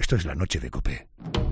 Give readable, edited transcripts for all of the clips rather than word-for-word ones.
Esto es la noche de COPE.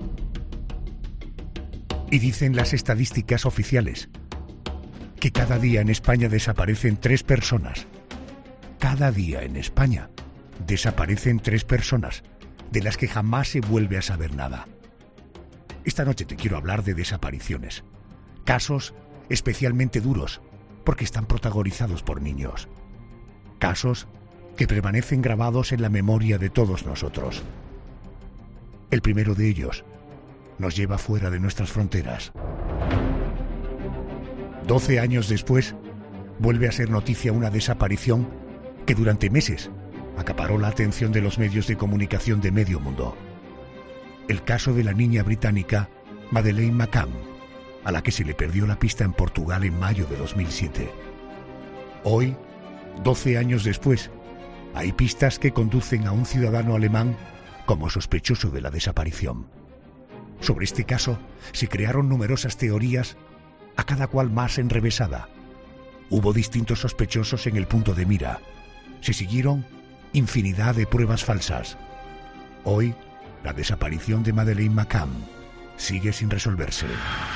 Y dicen las estadísticas oficiales que cada día en España desaparecen 3 personas. Cada día en España desaparecen 3 personas, de las que jamás se vuelve a saber nada. Esta noche te quiero hablar de desapariciones. Casos especialmente duros, porque están protagonizados por niños. Casos que permanecen grabados en la memoria de todos nosotros. El primero de ellos nos lleva fuera de nuestras fronteras. 12 años después, vuelve a ser noticia una desaparición que durante meses acaparó la atención de los medios de comunicación de medio mundo. El caso de la niña británica Madeleine McCann, a la que se le perdió la pista en Portugal en mayo de 2007. Hoy, 12 años después, hay pistas que conducen a un ciudadano alemán como sospechoso de la desaparición. Sobre este caso se crearon numerosas teorías, a cada cual más enrevesada. Hubo distintos sospechosos en el punto de mira. Se siguieron infinidad de pruebas falsas. Hoy, la desaparición de Madeleine McCann sigue sin resolverse.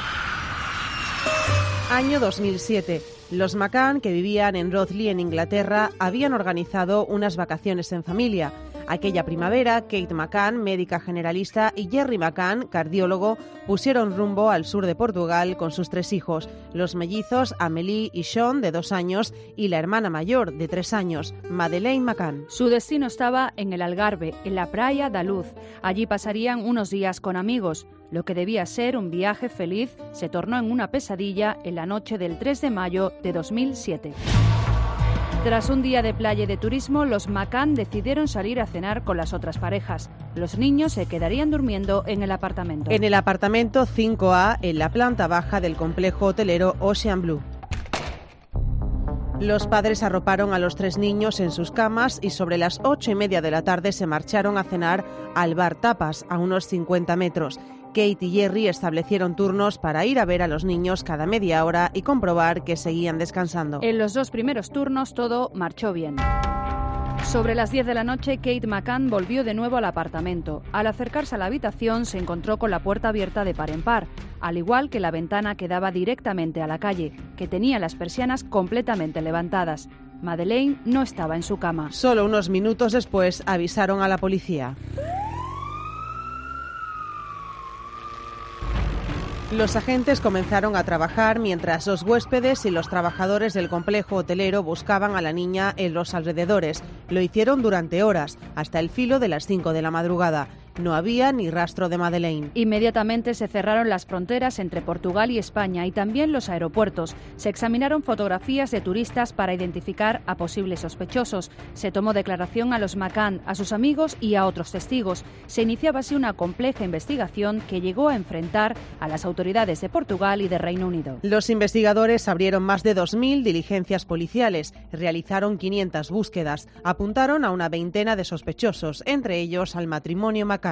Año 2007. Los McCann, que vivían en Rothley, en Inglaterra, habían organizado unas vacaciones en familia. Aquella primavera, Kate McCann, médica generalista, y Jerry McCann, cardiólogo, pusieron rumbo al sur de Portugal con sus 3 hijos, los mellizos Amélie y Sean, de 2 años, y la hermana mayor, de 3 años, Madeleine McCann. Su destino estaba en el Algarve, en la Praia da Luz. Allí pasarían unos días con amigos. Lo que debía ser un viaje feliz se tornó en una pesadilla en la noche del 3 de mayo de 2007. Tras un día de playa y de turismo, los McCann decidieron salir a cenar con las otras parejas. Los niños se quedarían durmiendo en el apartamento. En el apartamento 5A, en la planta baja del complejo hotelero Ocean Blue. Los padres arroparon a los 3 niños en sus camas y sobre las 8:30 de la tarde se marcharon a cenar al bar Tapas, a unos 50 metros. Kate y Jerry establecieron turnos para ir a ver a los niños cada media hora y comprobar que seguían descansando. En los 2 primeros turnos todo marchó bien. Sobre las 10 de la noche, Kate McCann volvió de nuevo al apartamento. Al acercarse a la habitación se encontró con la puerta abierta de par en par, al igual que la ventana que daba directamente a la calle, que tenía las persianas completamente levantadas. Madeleine no estaba en su cama. Solo unos minutos después avisaron a la policía. Los agentes comenzaron a trabajar mientras los huéspedes y los trabajadores del complejo hotelero buscaban a la niña en los alrededores. Lo hicieron durante horas, hasta el filo de las 5 de la madrugada. No había ni rastro de Madeleine. Inmediatamente se cerraron las fronteras entre Portugal y España y también los aeropuertos. Se examinaron fotografías de turistas para identificar a posibles sospechosos. Se tomó declaración a los McCann, a sus amigos y a otros testigos. Se iniciaba así una compleja investigación que llegó a enfrentar a las autoridades de Portugal y de Reino Unido. Los investigadores abrieron más de 2.000 diligencias policiales, realizaron 500 búsquedas, apuntaron a una veintena de sospechosos, entre ellos al matrimonio McCann.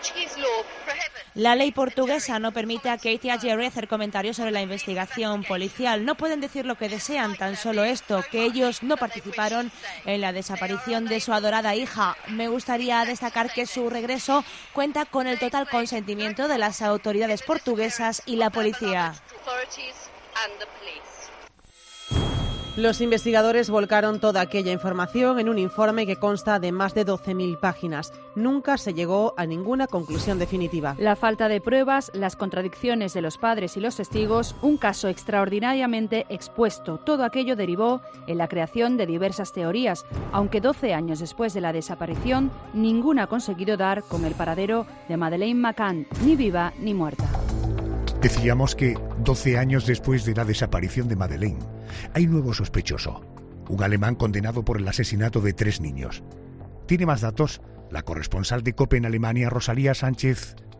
La ley portuguesa no permite a Kate y a Jerry hacer comentarios sobre la investigación policial. No pueden decir lo que desean, tan solo esto, que ellos no participaron en la desaparición de su adorada hija. Me gustaría destacar que su regreso cuenta con el total consentimiento de las autoridades portuguesas y la policía. Los investigadores volcaron toda aquella información en un informe que consta de más de 12.000 páginas. Nunca se llegó a ninguna conclusión definitiva. La falta de pruebas, las contradicciones de los padres y los testigos, un caso extraordinariamente expuesto. Todo aquello derivó en la creación de diversas teorías, aunque 12 años después de la desaparición, ninguna ha conseguido dar con el paradero de Madeleine McCann, ni viva ni muerta. Decíamos que 12 años después de la desaparición de Madeleine, hay nuevo sospechoso, un alemán condenado por el asesinato de 3 niños. Tiene más datos la corresponsal de COPE en Alemania, Rosalía Sánchez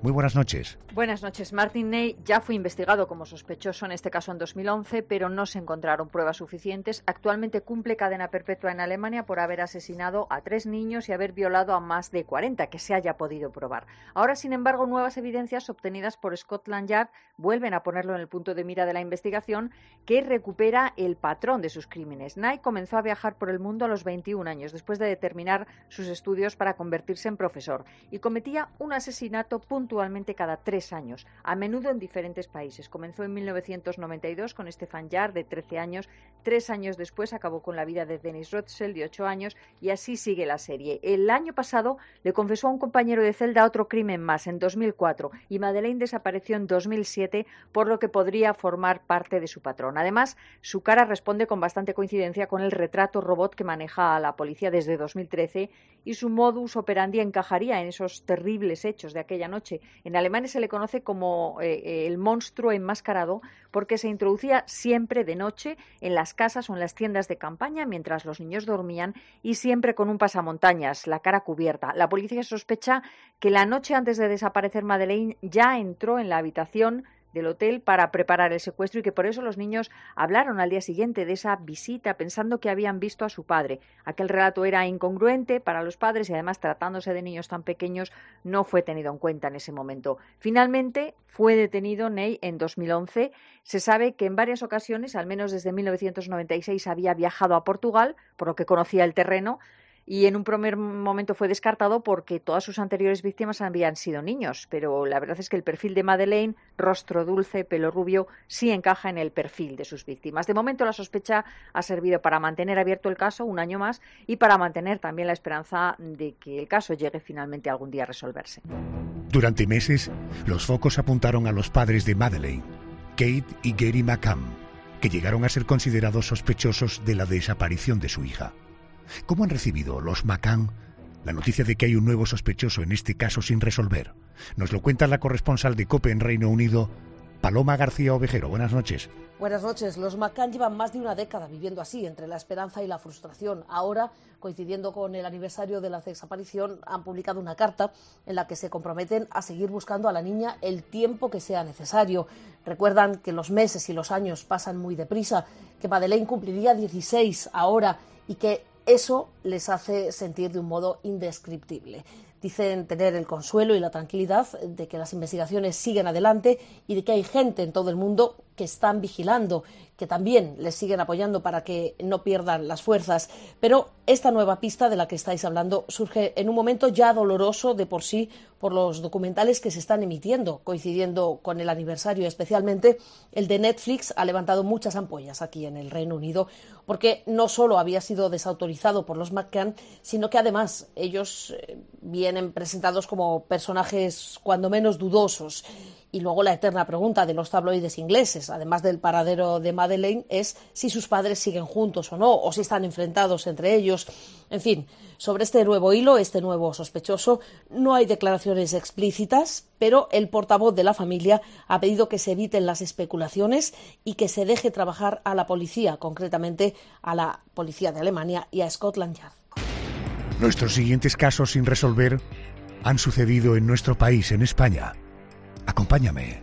Muy buenas noches. Buenas noches. Martin Ney ya fue investigado como sospechoso en este caso en 2011, pero no se encontraron pruebas suficientes. Actualmente cumple cadena perpetua en Alemania por haber asesinado a 3 niños y haber violado a más de 40, que se haya podido probar. Ahora, sin embargo, nuevas evidencias obtenidas por Scotland Yard vuelven a ponerlo en el punto de mira de la investigación, que recupera el patrón de sus crímenes. Ney comenzó a viajar por el mundo a los 21 años, después de terminar sus estudios para convertirse en profesor, y cometía un asesinato puntualmente cada 3 años, a menudo en diferentes países. Comenzó en 1992 con Stefan Yard, de 13 años. 3 años después acabó con la vida de Dennis Rotzel, de 8 años, y así sigue la serie. El año pasado le confesó a un compañero de celda otro crimen más, en 2004, y Madeleine desapareció en 2007, por lo que podría formar parte de su patrón. Además, su cara responde con bastante coincidencia con el retrato robot que maneja a la policía desde 2013, y su modus operandi encajaría en esos terribles hechos de aquella noche. En Alemania se le conoce como el monstruo enmascarado, porque se introducía siempre de noche en las casas o en las tiendas de campaña mientras los niños dormían, y siempre con un pasamontañas, la cara cubierta. La policía sospecha que la noche antes de desaparecer Madeleine ya entró en la habitación del hotel para preparar el secuestro, y que por eso los niños hablaron al día siguiente de esa visita pensando que habían visto a su padre. Aquel relato era incongruente para los padres y además, tratándose de niños tan pequeños, no fue tenido en cuenta en ese momento. Finalmente fue detenido Ney en 2011. Se sabe que en varias ocasiones, al menos desde 1996, había viajado a Portugal, por lo que conocía el terreno, y en un primer momento fue descartado porque todas sus anteriores víctimas habían sido niños, pero la verdad es que el perfil de Madeleine, rostro dulce, pelo rubio, sí encaja en el perfil de sus víctimas. De momento la sospecha ha servido para mantener abierto el caso un año más y para mantener también la esperanza de que el caso llegue finalmente algún día a resolverse. Durante meses, los focos apuntaron a los padres de Madeleine, Kate y Gary McCann, que llegaron a ser considerados sospechosos de la desaparición de su hija. ¿Cómo han recibido los McCann la noticia de que hay un nuevo sospechoso en este caso sin resolver? Nos lo cuenta la corresponsal de COPE en Reino Unido, Paloma García Ovejero. Buenas noches. Buenas noches. Los McCann llevan más de una década viviendo así, entre la esperanza y la frustración. Ahora, coincidiendo con el aniversario de la desaparición, han publicado una carta en la que se comprometen a seguir buscando a la niña el tiempo que sea necesario. Recuerdan que los meses y los años pasan muy deprisa, que Madeleine cumpliría 16 ahora y que eso les hace sentir de un modo indescriptible. Dicen tener el consuelo y la tranquilidad de que las investigaciones siguen adelante y de que hay gente en todo el mundo que están vigilando, que también les siguen apoyando para que no pierdan las fuerzas. Pero esta nueva pista de la que estáis hablando surge en un momento ya doloroso de por sí por los documentales que se están emitiendo, coincidiendo con el aniversario. Especialmente el de Netflix ha levantado muchas ampollas aquí en el Reino Unido, porque no solo había sido desautorizado por los McCann, sino que además ellos vienen presentados como personajes cuando menos dudosos. Y luego la eterna pregunta de los tabloides ingleses, además del paradero de Madeleine, es si sus padres siguen juntos o no, o si están enfrentados entre ellos. En fin, sobre este nuevo hilo, este nuevo sospechoso, no hay declaraciones explícitas, pero el portavoz de la familia ha pedido que se eviten las especulaciones y que se deje trabajar a la policía, concretamente a la policía de Alemania y a Scotland Yard. Nuestros siguientes casos sin resolver han sucedido en nuestro país, en España. Acompáñame.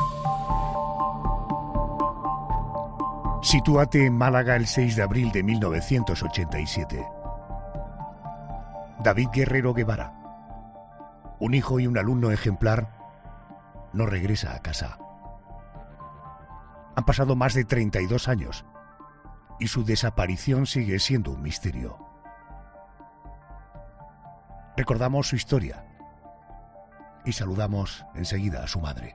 Sitúate en Málaga el 6 de abril de 1987. David Guerrero Guevara, un hijo y un alumno ejemplar, no regresa a casa. Han pasado más de 32 años y su desaparición sigue siendo un misterio. Recordamos su historia y saludamos enseguida a su madre.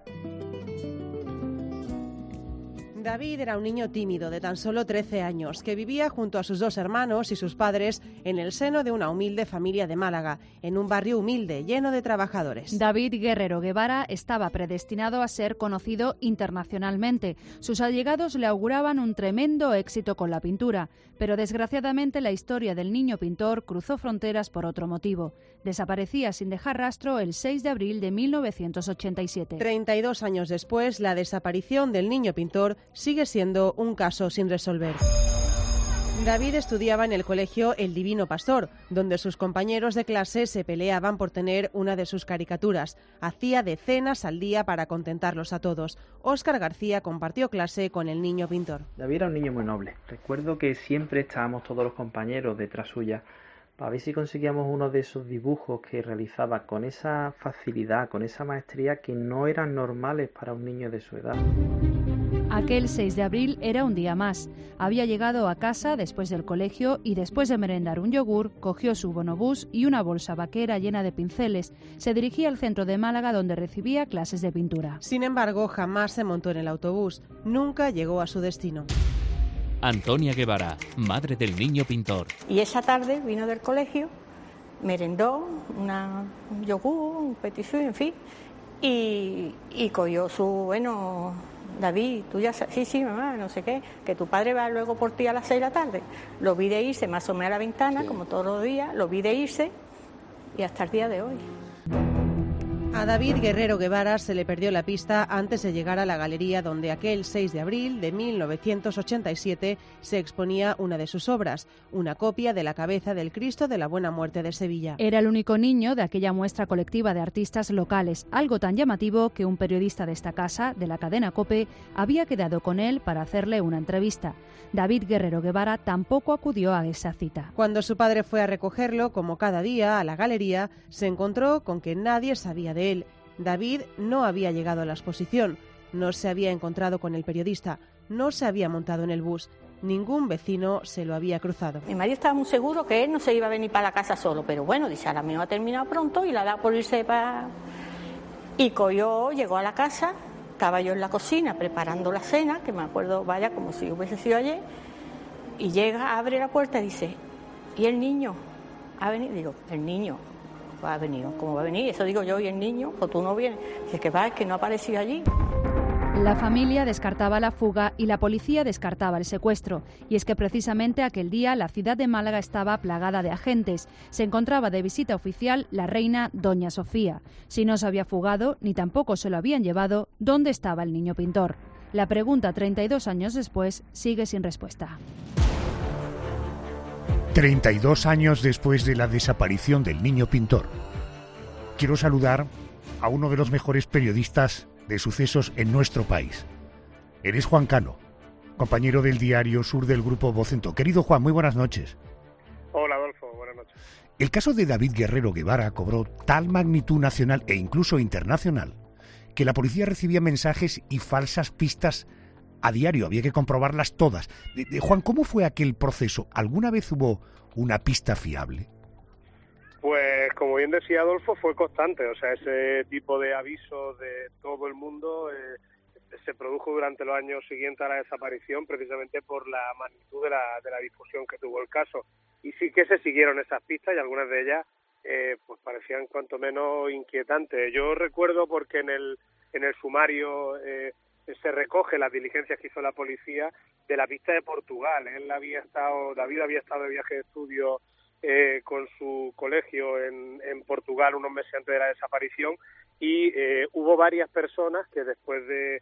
David era un niño tímido de tan solo 13 años que vivía junto a sus 2 hermanos y sus padres en el seno de una humilde familia de Málaga, en un barrio humilde lleno de trabajadores. David Guerrero Guevara estaba predestinado a ser conocido internacionalmente. Sus allegados le auguraban un tremendo éxito con la pintura, pero desgraciadamente la historia del niño pintor cruzó fronteras por otro motivo. Desaparecía sin dejar rastro el 6 de abril de 1987. 32 años después, la desaparición del niño pintor sigue siendo un caso sin resolver. David estudiaba en el colegio El Divino Pastor, donde sus compañeros de clase se peleaban por tener una de sus caricaturas. Hacía decenas al día para contentarlos a todos. Óscar García compartió clase con el niño pintor. David era un niño muy noble. Recuerdo que siempre estábamos todos los compañeros detrás suya para ver si conseguíamos uno de esos dibujos que realizaba con esa facilidad, con esa maestría que no eran normales para un niño de su edad. Aquel 6 de abril era un día más. Había llegado a casa después del colegio y después de merendar un yogur, cogió su bonobús y una bolsa vaquera llena de pinceles. Se dirigía al centro de Málaga donde recibía clases de pintura. Sin embargo, jamás se montó en el autobús. Nunca llegó a su destino. Antonia Guevara, madre del niño pintor. Y esa tarde vino del colegio, merendó un yogur, un petit suisse, en fin, y cogió su, David, tú ya sabes, sí, mamá, no sé qué, que tu padre va luego por ti a las 6 de la tarde. Lo vi de irse, me asomé a la ventana, sí, como todos los días, lo vi de irse y hasta el día de hoy. A David Guerrero Guevara se le perdió la pista antes de llegar a la galería donde aquel 6 de abril de 1987 se exponía una de sus obras, una copia de la cabeza del Cristo de la Buena Muerte de Sevilla. Era el único niño de aquella muestra colectiva de artistas locales, algo tan llamativo que un periodista de esta casa, de la cadena COPE, había quedado con él para hacerle una entrevista. David Guerrero Guevara tampoco acudió a esa cita. Cuando su padre fue a recogerlo, como cada día, a la galería, se encontró con que nadie sabía de él. David no había llegado a la exposición, no se había encontrado con el periodista, no se había montado en el bus, ningún vecino se lo había cruzado. Mi marido estaba muy seguro que él no se iba a venir para la casa solo, pero bueno, dice, ahora mismo ha terminado pronto y la da por irse para... Y llegó a la casa, estaba yo en la cocina preparando la cena, que me acuerdo, vaya, como si hubiese sido ayer, y llega, abre la puerta y dice, ¿y el niño? ¿Ha venido? Digo, el niño ha venido. ¿Cómo va a venir? Eso digo yo, ¿y el niño? Pues tú no vienes. Dice que va, es que no ha aparecido allí. La familia descartaba la fuga y la policía descartaba el secuestro. Y es que precisamente aquel día la ciudad de Málaga estaba plagada de agentes. Se encontraba de visita oficial la reina Doña Sofía. Si no se había fugado, ni tampoco se lo habían llevado, ¿dónde estaba el niño pintor? La pregunta, 32 años después, sigue sin respuesta. 32 años después de la desaparición del niño pintor. Quiero saludar a uno de los mejores periodistas de sucesos en nuestro país. Él es Juan Cano, compañero del diario Sur del grupo Vocento. Querido Juan, muy buenas noches. Hola Adolfo, buenas noches. El caso de David Guerrero Guevara cobró tal magnitud nacional e incluso internacional que la policía recibía mensajes y falsas pistas a diario, había que comprobarlas todas. Juan, ¿cómo fue aquel proceso? ¿Alguna vez hubo una pista fiable? Pues como bien decía Adolfo, fue constante, o sea, ese tipo de avisos de todo el mundo se produjo durante los años siguientes a la desaparición, precisamente por la magnitud de la difusión que tuvo el caso. Y sí que se siguieron esas pistas y algunas de ellas pues parecían cuanto menos inquietantes. Yo recuerdo porque en el sumario se recoge las diligencias que hizo la policía de la pista de Portugal. David había estado de viaje de estudio con su colegio en Portugal unos meses antes de la desaparición y hubo varias personas que después de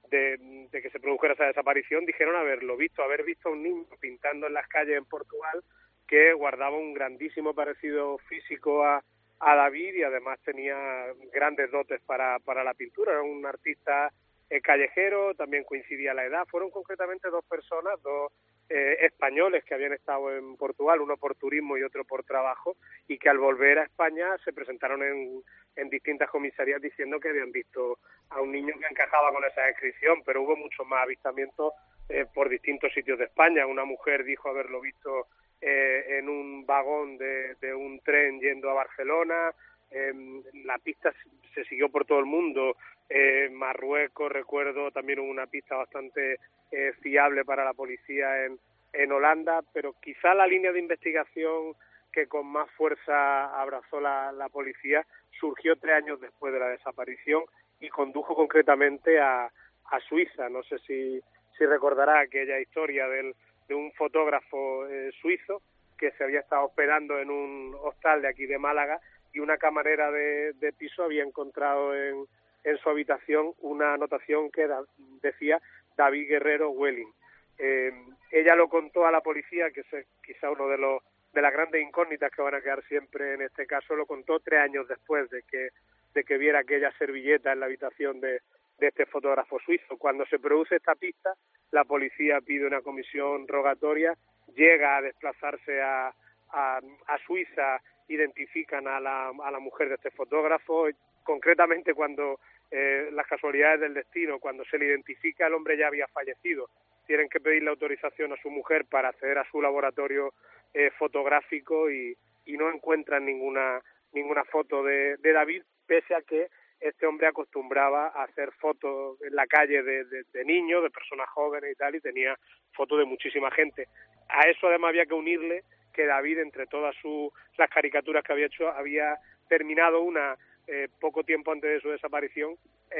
que se produjera esa desaparición dijeron haber visto a un niño pintando en las calles en Portugal que guardaba un grandísimo parecido físico a David y además tenía grandes dotes para la pintura. Era un artista callejero, también coincidía la edad. Fueron concretamente dos personas, dos españoles que habían estado en Portugal, uno por turismo y otro por trabajo, y que al volver a España se presentaron en distintas comisarías diciendo que habían visto a un niño que encajaba con esa descripción, pero hubo muchos más avistamientos por distintos sitios de España. Una mujer dijo haberlo visto en un vagón de un tren yendo a Barcelona. La pista se siguió por todo el mundo. Marruecos, recuerdo, también hubo una pista bastante fiable para la policía en Holanda, pero quizá la línea de investigación que con más fuerza abrazó la policía surgió 3 años después de la desaparición y condujo concretamente a Suiza. No sé si recordará aquella historia de un fotógrafo suizo que se había estado hospedando en un hostal de aquí de Málaga y una camarera de piso había encontrado en su habitación una anotación que decía David Guerrero Welling. Ella lo contó a la policía, que es quizá uno de las grandes incógnitas que van a quedar siempre en este caso. Lo contó 3 años después de que viera aquella servilleta en la habitación de este fotógrafo suizo. Cuando se produce esta pista, la policía pide una comisión rogatoria, llega a desplazarse a Suiza, identifican a la mujer de este fotógrafo. Concretamente, cuando las casualidades del destino, cuando se le identifica, el hombre ya había fallecido. Tienen que pedirle autorización a su mujer para acceder a su laboratorio fotográfico y no encuentran ninguna foto de David, pese a que este hombre acostumbraba a hacer fotos en la calle de niños, de personas jóvenes y tal, y tenía fotos de muchísima gente. A eso además había que unirle que David, entre todas las caricaturas que había hecho, había terminado una poco tiempo antes de su desaparición.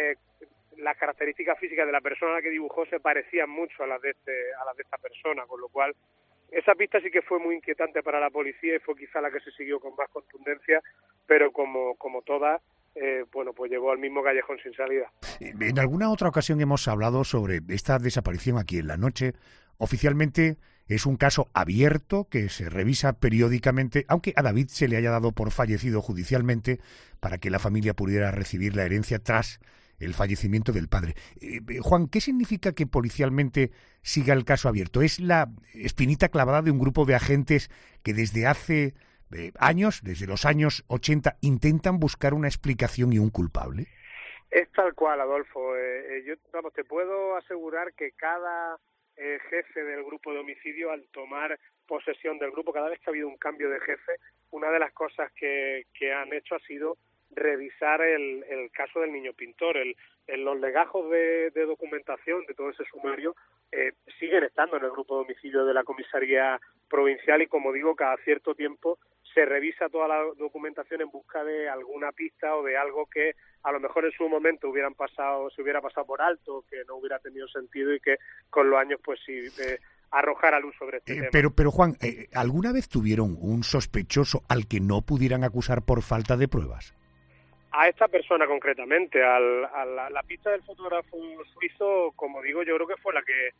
Las características físicas de la persona a la que dibujó se parecían mucho a las de esta persona, con lo cual esa pista sí que fue muy inquietante para la policía y fue quizá la que se siguió con más contundencia, pero como todas, pues llegó al mismo callejón sin salida. En alguna otra ocasión hemos hablado sobre esta desaparición aquí en La Noche. Oficialmente es un caso abierto que se revisa periódicamente, aunque a David se le haya dado por fallecido judicialmente para que la familia pudiera recibir la herencia tras el fallecimiento del padre. Juan, ¿qué significa que policialmente siga el caso abierto? ¿Es la espinita clavada de un grupo de agentes que desde hace años, desde los años 80, intentan buscar una explicación y un culpable? Es tal cual, Adolfo. Te puedo asegurar que cada jefe del grupo de homicidio, al tomar posesión del grupo, cada vez que ha habido un cambio de jefe, una de las cosas que han hecho ha sido revisar el caso del niño pintor. Los legajos de documentación de todo ese sumario siguen estando en el grupo de homicidio de la comisaría provincial y, como digo, cada cierto tiempo se revisa toda la documentación en busca de alguna pista o de algo que a lo mejor en su momento se hubiera pasado por alto, que no hubiera tenido sentido y que con los años pues sí arrojara luz sobre este tema. Pero Juan, ¿alguna vez tuvieron un sospechoso al que no pudieran acusar por falta de pruebas? A esta persona concretamente, a la pista del fotógrafo suizo, como digo, yo creo que fue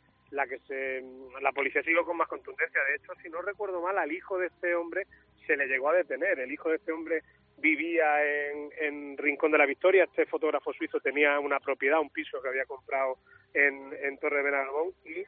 la policía siguió con más contundencia. De hecho, si no recuerdo mal, al hijo de este hombre se le llegó a detener. El hijo de este hombre vivía en Rincón de la Victoria. Este fotógrafo suizo tenía una propiedad, un piso que había comprado en Torre de Benalbón, y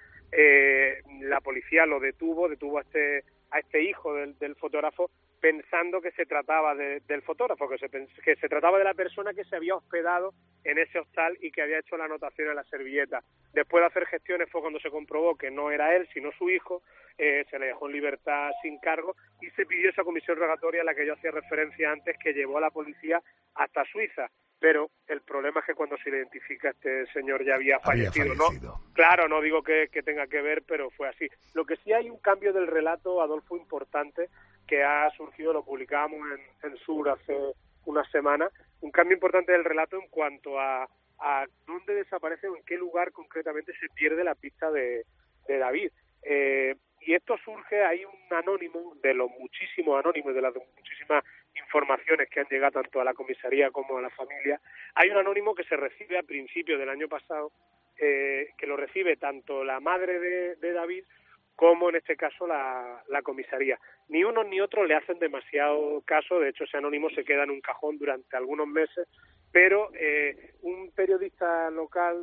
la policía lo detuvo a este hijo del fotógrafo, pensando que se trataba del fotógrafo, que se trataba de la persona que se había hospedado en ese hostal y que había hecho la anotación en la servilleta. Después de hacer gestiones fue cuando se comprobó que no era él, sino su hijo. Se le dejó en libertad sin cargo y se pidió esa comisión rogatoria a la que yo hacía referencia antes, que llevó a la policía hasta Suiza. Pero el problema es que cuando se le identifica, este señor ya había fallecido. ¿No? Claro, no digo que tenga que ver, pero fue así. Lo que sí hay un cambio del relato, Adolfo, importante, que ha surgido, lo publicábamos en Sur hace unas semanas, un cambio importante del relato en cuanto a dónde desaparece o en qué lugar concretamente se pierde la pista de David. Y esto surge, hay un anónimo, de los muchísimos anónimos, de las muchísimas informaciones que han llegado tanto a la comisaría como a la familia. Hay un anónimo que se recibe a principios del año pasado, que lo recibe tanto la madre de David como en este caso la comisaría. Ni unos ni otros le hacen demasiado caso. De hecho, ese anónimo se queda en un cajón durante algunos meses, pero un periodista local,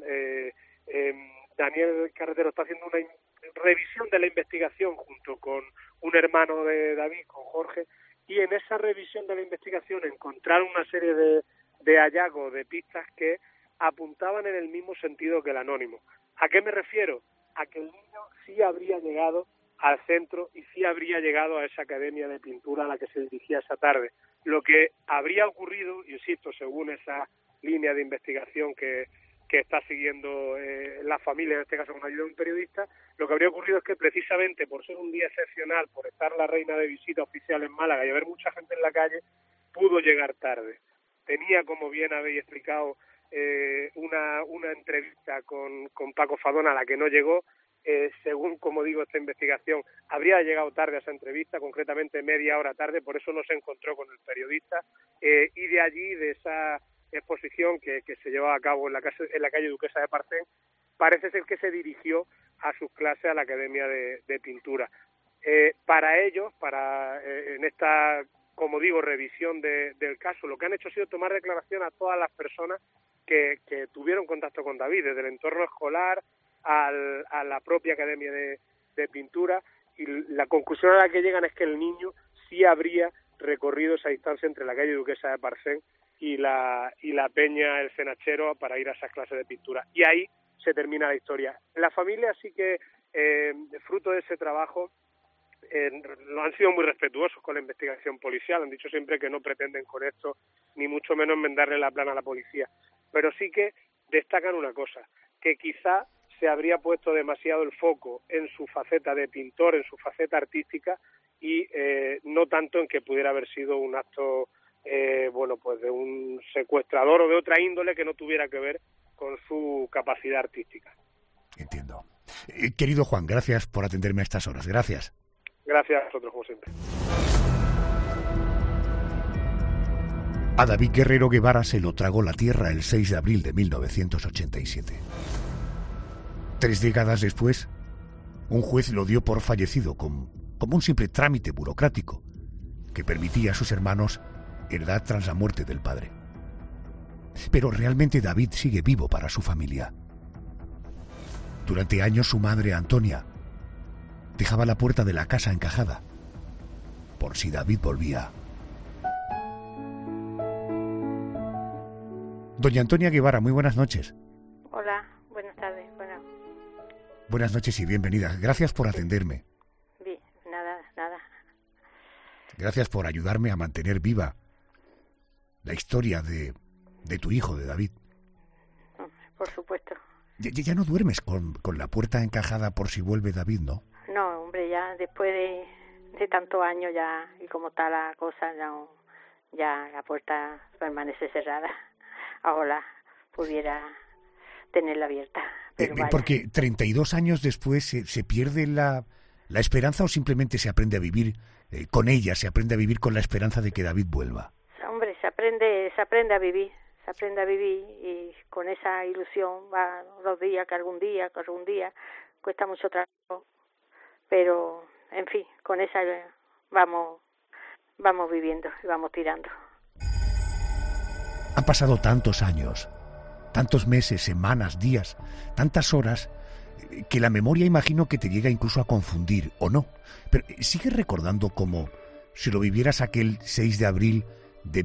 Daniel Carretero, está haciendo una revisión de la investigación junto con un hermano de David, con Jorge, y en esa revisión de la investigación encontraron una serie de hallazgos, de pistas que apuntaban en el mismo sentido que el anónimo. ¿A qué me refiero? A que el niño sí habría llegado al centro y sí habría llegado a esa academia de pintura a la que se dirigía esa tarde. Lo que habría ocurrido, insisto, según esa línea de investigación que está siguiendo la familia, en este caso con ayuda de un periodista, lo que habría ocurrido es que precisamente por ser un día excepcional, por estar la reina de visita oficial en Málaga y haber mucha gente en la calle, pudo llegar tarde. Tenía, como bien habéis explicado, una entrevista con Paco Fadón a la que no llegó. Según, como digo, esta investigación, habría llegado tarde a esa entrevista, concretamente media hora tarde, por eso no se encontró con el periodista, y de allí, de esa exposición que se llevaba a cabo en la calle Duquesa de Parcén, parece ser que se dirigió a sus clases a la Academia de Pintura. Para ellos, en esta, como digo, revisión del caso, lo que han hecho ha sido tomar declaración a todas las personas que tuvieron contacto con David, desde el entorno escolar a la propia Academia de Pintura, y la conclusión a la que llegan es que el niño sí habría recorrido esa distancia entre la calle Duquesa de Parcén y la Peña El Cenachero para ir a esas clases de pintura. Y ahí se termina la historia. La familia sí que, fruto de ese trabajo, han sido muy respetuosos con la investigación policial, han dicho siempre que no pretenden con esto ni mucho menos enmendarle la plana a la policía, pero sí que destacan una cosa, que quizá se habría puesto demasiado el foco en su faceta de pintor, en su faceta artística, y no tanto en que pudiera haber sido un acto pues de un secuestrador o de otra índole que no tuviera que ver con su capacidad artística. Entiendo. Querido Juan, gracias por atenderme a estas horas. Gracias. Gracias a vosotros, como siempre. A David Guerrero Guevara se lo tragó la tierra el 6 de abril de 1987. 3 décadas después, un juez lo dio por fallecido como un simple trámite burocrático que permitía a sus hermanos heredar tras la muerte del padre. Pero realmente David sigue vivo para su familia. Durante años su madre, Antonia, dejaba la puerta de la casa encajada por si David volvía. Doña Antonia Guevara, muy buenas noches. Hola, buenas tardes. Buenas noches y bienvenida. Gracias por atenderme. Bien, nada. Gracias por ayudarme a mantener viva la historia de tu hijo, de David. Por supuesto. Ya no duermes con la puerta encajada por si vuelve David, ¿no? No, hombre, ya después de tantos años ya, y como está la cosa, ya la puerta permanece cerrada. Ahora pudiera tenerla abierta. Porque 32 años después se pierde la esperanza, o simplemente se aprende a vivir con ella, se aprende a vivir con la esperanza de que David vuelva. Hombre, se aprende a vivir. Se aprende a vivir y con esa ilusión va los días, que algún día cuesta mucho trabajo, pero en fin, con esa vamos viviendo y vamos tirando. Han pasado tantos años, tantos meses, semanas, días, tantas horas, que la memoria imagino que te llega incluso a confundir, ¿o no? Pero sigues recordando como si lo vivieras aquel 6 de abril de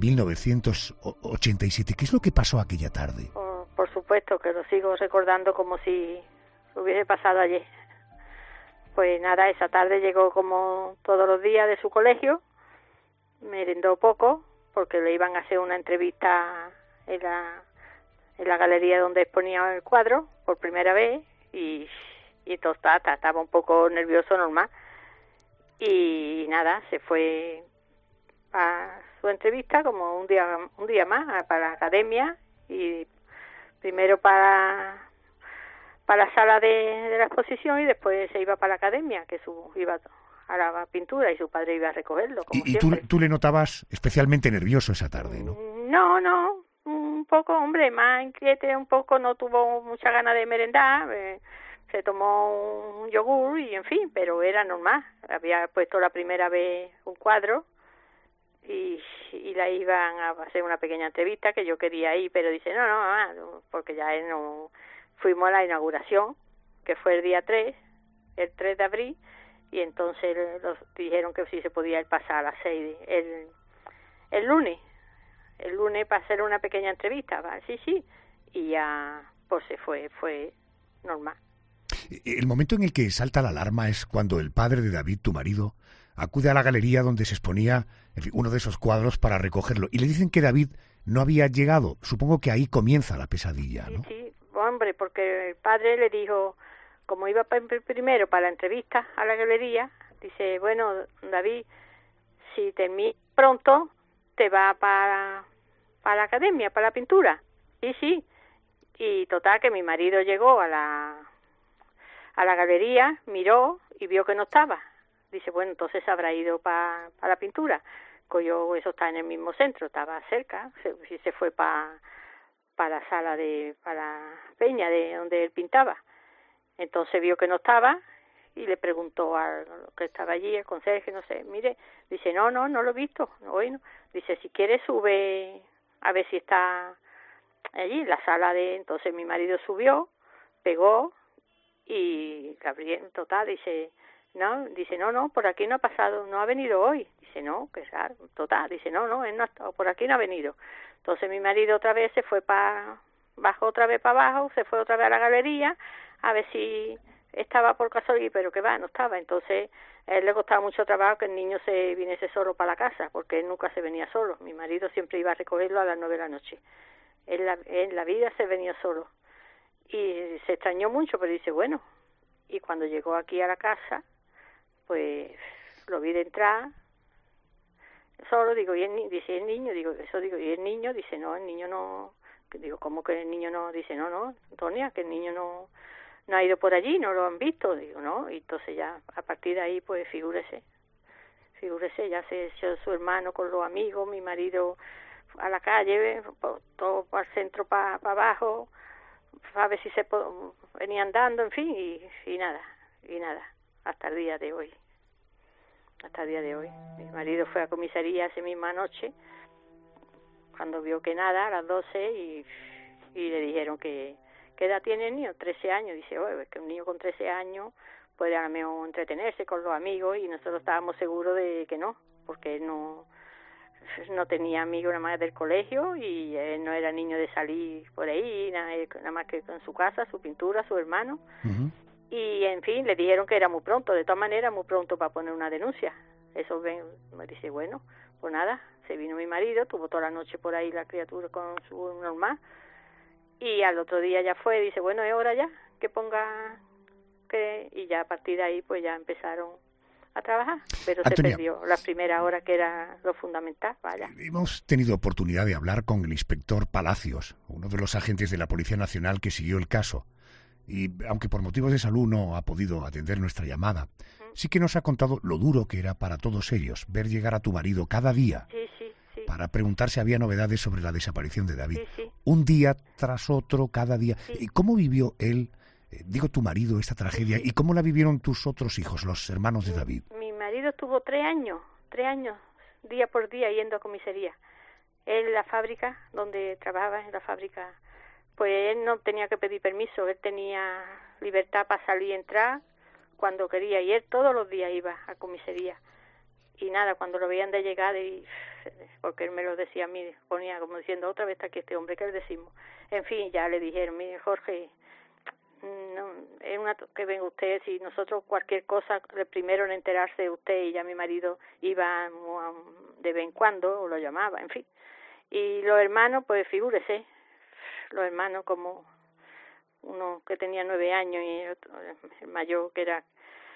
1987. ¿Qué es lo que pasó aquella tarde? Por supuesto que lo sigo recordando como si hubiese pasado ayer. Pues nada, esa tarde llegó como todos los días de su colegio, merendó poco porque le iban a hacer una entrevista en la galería donde exponía el cuadro por primera vez y entonces estaba un poco nervioso, normal, y nada, se fue a su entrevista como un día más para la academia, y primero para la sala de la exposición y después se iba para la academia, que iba a la pintura y su padre iba a recogerlo. Como y tú le notabas especialmente nervioso esa tarde, ¿no? No, un poco, hombre, más inquiete un poco, no tuvo mucha ganas de merendar, se tomó un yogur y en fin, pero era normal. Había puesto la primera vez un cuadro y la iban a hacer una pequeña entrevista que yo quería ir, pero dice, no, mamá, porque ya no fuimos a la inauguración, que fue el día 3 de abril, y entonces los dijeron que sí se podía ir pasar a las 6 el lunes para hacer una pequeña entrevista, ¿va? Sí, y ya pues se fue normal. El momento en el que salta la alarma es cuando el padre de David, tu marido, acude a la galería donde se exponía, en fin, uno de esos cuadros para recogerlo, y le dicen que David no había llegado. Supongo que ahí comienza la pesadilla, ¿no? Sí, hombre, porque el padre le dijo, como iba primero para la entrevista a la galería, dice, bueno, David, si termina pronto, te va para la academia, para la pintura. Sí, y total que mi marido llegó a la galería, miró y vio que no estaba. Dice, bueno, entonces habrá ido para la pintura. Eso está en el mismo centro, estaba cerca, se fue para para la sala para Peña, de donde él pintaba. Entonces vio que no estaba y le preguntó a lo que estaba allí, el conserje, no sé, mire, dice, no lo he visto, hoy no. Dice, si quiere sube a ver si está allí, en la sala de... Entonces mi marido subió, pegó y Gabriel, total, dice, no, por aquí no ha pasado, no ha venido hoy. Dice, no, que raro, total, dice, no, él no ha estado, por aquí no ha venido. Entonces mi marido otra vez se fue bajó otra vez para abajo, se fue otra vez a la galería, a ver si estaba por casualidad, pero que va, no estaba. Entonces a él le costaba mucho trabajo que el niño se viniese solo para la casa, porque él nunca se venía solo. Mi marido siempre iba a recogerlo a las 9 de la noche. En la vida se venía solo. Y se extrañó mucho, pero dice, bueno, y cuando llegó aquí a la casa, pues lo vi de entrar solo, digo, y dice, ¿el niño? Digo, ¿y el niño? Dice, no, el niño no. Digo, ¿cómo que el niño no? Dice, no, Antonia, que el niño no ha ido por allí, no lo han visto. Digo, no, y entonces ya, a partir de ahí, pues figúrese, ya se echó su hermano con los amigos, mi marido a la calle, todo para el centro, para abajo, a ver si venía andando, en fin, y nada, hasta el día de hoy. Mi marido fue a comisaría esa misma noche, cuando vio que nada, a las 12, y le dijeron que ¿qué edad tiene el niño? 13 años. Dice, es que un niño con 13 años puede a lo mejor entretenerse con los amigos, y nosotros estábamos seguros de que no, porque él no tenía amigos nada más del colegio, y él no era niño de salir por ahí, nada más que con su casa, su pintura, su hermano. Uh-huh. Y en fin, le dijeron que era muy pronto, de todas maneras muy pronto para poner una denuncia. Eso me dice, bueno, pues nada, se vino mi marido, tuvo toda la noche por ahí la criatura con su normal, y al otro día ya fue, dice, bueno, es hora ya que ponga y ya a partir de ahí pues ya empezaron a trabajar, pero Antonia, se perdió la primera hora, que era lo fundamental. Vaya. Hemos tenido oportunidad de hablar con el inspector Palacios, uno de los agentes de la Policía Nacional que siguió el caso, y aunque por motivos de salud no ha podido atender nuestra llamada, sí que nos ha contado lo duro que era para todos ellos ver llegar a tu marido cada día para preguntar si había novedades sobre la desaparición de David. Un día tras otro, cada día. ¿Y cómo vivió él, tu marido, esta tragedia? ¿Y cómo la vivieron tus otros hijos, los hermanos de David? Mi marido estuvo 3 años, día por día, yendo a comisaría. Él en la fábrica, donde trabajaba, en la fábrica, pues él no tenía que pedir permiso, él tenía libertad para salir y entrar cuando quería, y él todos los días iba a comisaría. Y nada, cuando lo veían de llegar, porque él me lo decía a mí, ponía como diciendo, otra vez está aquí este hombre, ¿qué le decimos? En fin, ya le dijeron, mire, Jorge, no, es que venga usted, si nosotros cualquier cosa, el primero en enterarse de usted, y ya mi marido iba de vez en cuando, o lo llamaba, en fin. Y los hermanos, pues figúrese, los hermanos como uno que tenía 9 años y el mayor que era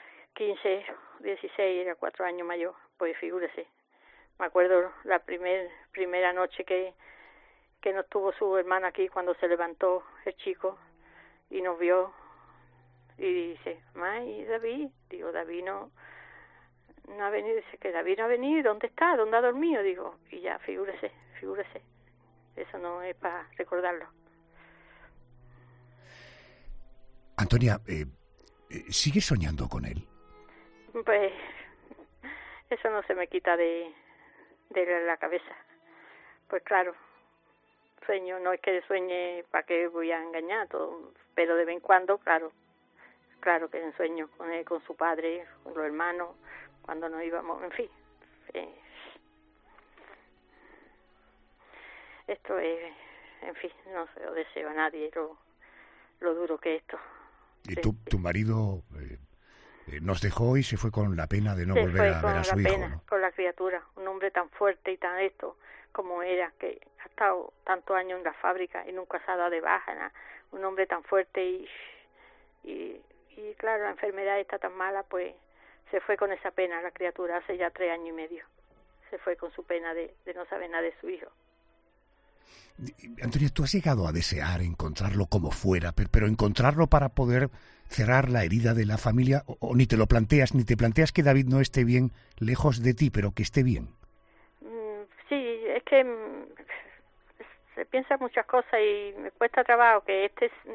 15, 16, era 4 años mayor, pues figúrese. Me acuerdo la primera noche que no estuvo su hermano aquí, cuando se levantó el chico y nos vio y dice, ¿y David? Digo, David no ha venido. Dice que David no ha venido. ¿Dónde está? ¿Dónde ha dormido? Digo, y ya, figúrese. Eso no es para recordarlo. Antonia, ¿sigues soñando con él? Pues eso no se me quita de la cabeza. Pues claro, sueño, no es que sueñe para que voy a engañar, todo, pero de vez en cuando, claro que sueño con él, con su padre, con los hermanos, cuando nos íbamos, en fin. Esto es, en fin, no se lo deseo a nadie lo duro que es esto. ¿Y tu marido nos dejó y se fue con la pena de no volver a ver a su hijo? ¿No? Con la criatura, un hombre tan fuerte y tan esto como era, que ha estado tantos años en la fábrica y nunca se ha dado de baja, nada. Un hombre tan fuerte y claro, la enfermedad está tan mala, pues se fue con esa pena la criatura hace ya 3 años y medio. Se fue con su pena de no saber nada de su hijo. Antonia, ¿tú has llegado a desear encontrarlo como fuera, pero encontrarlo para poder cerrar la herida de la familia, o ni te lo planteas, ni te planteas que David no esté bien lejos de ti, pero que esté bien? Sí, es que se piensa muchas cosas y me cuesta trabajo que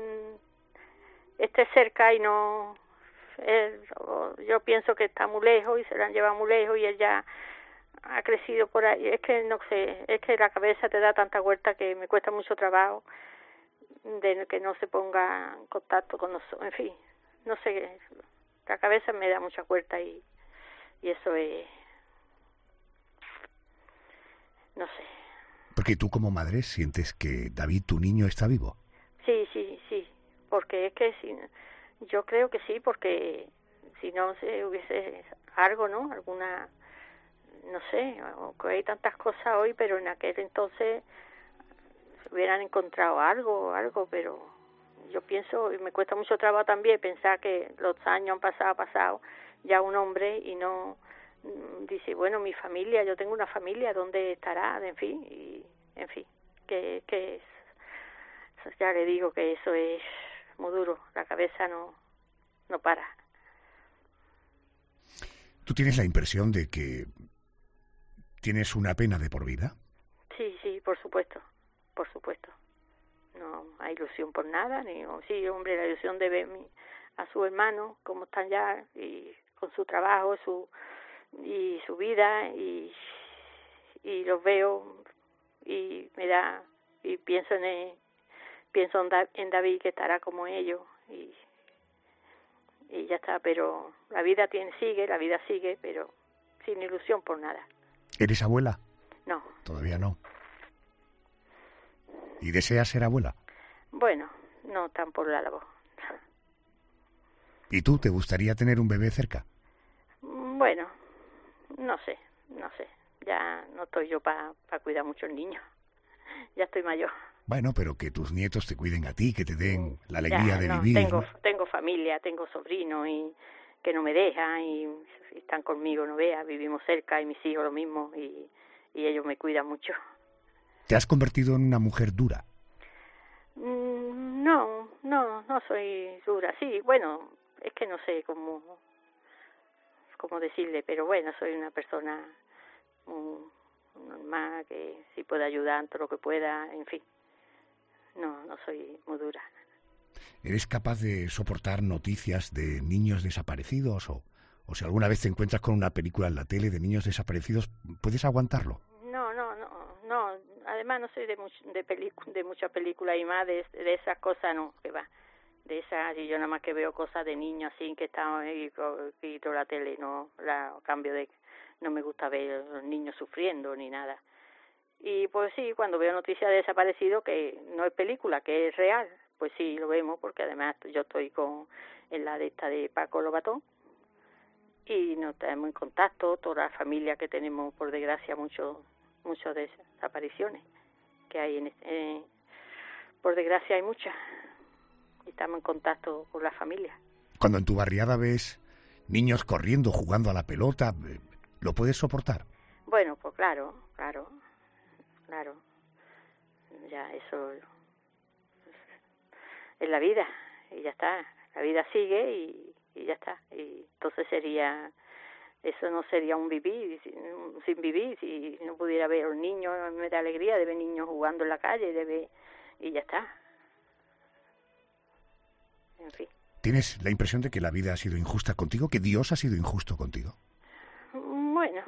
esté cerca y no... yo pienso que está muy lejos y se la han llevado muy lejos y él ya ha crecido por ahí. Es que no sé, es que la cabeza te da tanta vuelta que me cuesta mucho trabajo de que no se ponga en contacto con nosotros. En fin, no sé, la cabeza me da mucha vuelta y eso es... no sé. Porque tú como madre sientes que David, tu niño, está vivo. Sí, porque es que yo creo que sí, porque si no se hubiese algo, ¿no? Alguna, no sé, que hay tantas cosas hoy, pero en aquel entonces hubieran encontrado algo, pero yo pienso, y me cuesta mucho trabajo también pensar que los años han pasado ya un hombre y no dice, bueno, mi familia, yo tengo una familia, ¿dónde estará? En fin, que es, ya le digo que eso es muy duro, la cabeza no para. ¿Tú tienes la impresión de que tienes una pena de por vida? Sí, por supuesto. No hay ilusión por nada, sí, hombre, la ilusión de ver a su hermano, cómo están ya, y con su trabajo, y su vida, y los veo, y me da, y pienso en David, que estará como ellos, y ya está, pero la vida sigue, pero sin ilusión por nada. ¿Eres abuela? No. Todavía no. ¿Y deseas ser abuela? Bueno, no tan por la labor. ¿Y tú te gustaría tener un bebé cerca? Bueno, no sé. Ya no estoy yo para cuidar muchos niños. Ya estoy mayor. Bueno, pero que tus nietos te cuiden a ti, que te den la alegría de vivir. Tengo familia, tengo sobrinos y que no me dejan y están conmigo, no veas, vivimos cerca y mis hijos lo mismo y ellos me cuidan mucho. ¿Te has convertido en una mujer dura? No soy dura. Sí, bueno, es que no sé cómo decirle, pero bueno, soy una persona normal que sí puede ayudar en todo lo que pueda, en fin. No soy muy dura. ¿Eres capaz de soportar noticias de niños desaparecidos o si alguna vez te encuentras con una película en la tele de niños desaparecidos, puedes aguantarlo? No. Además no soy de muchas películas y más de esas cosas, no, que va. De esas, y yo nada más que veo cosas de niños así que están ahí y toda la tele, no, a cambio de no me gusta ver a los niños sufriendo ni nada. Y pues sí, cuando veo noticias de desaparecidos, que no es película, que es real, pues sí, lo vemos, porque además yo estoy en la de esta de Paco Lobatón, y nos tenemos en contacto, toda la familia que tenemos, por desgracia, muchas desapariciones que hay, por desgracia hay muchas, y estamos en contacto con la familia. Cuando en tu barriada ves niños corriendo, jugando a la pelota, ¿lo puedes soportar? Bueno, pues claro. Ya eso es la vida y ya está. La vida sigue y ya está. Y entonces eso no sería un vivir sin vivir. Si no pudiera ver a los niños, me da alegría de ver niños jugando en la calle, y ya está. En fin. ¿Tienes la impresión de que la vida ha sido injusta contigo, que Dios ha sido injusto contigo? Bueno,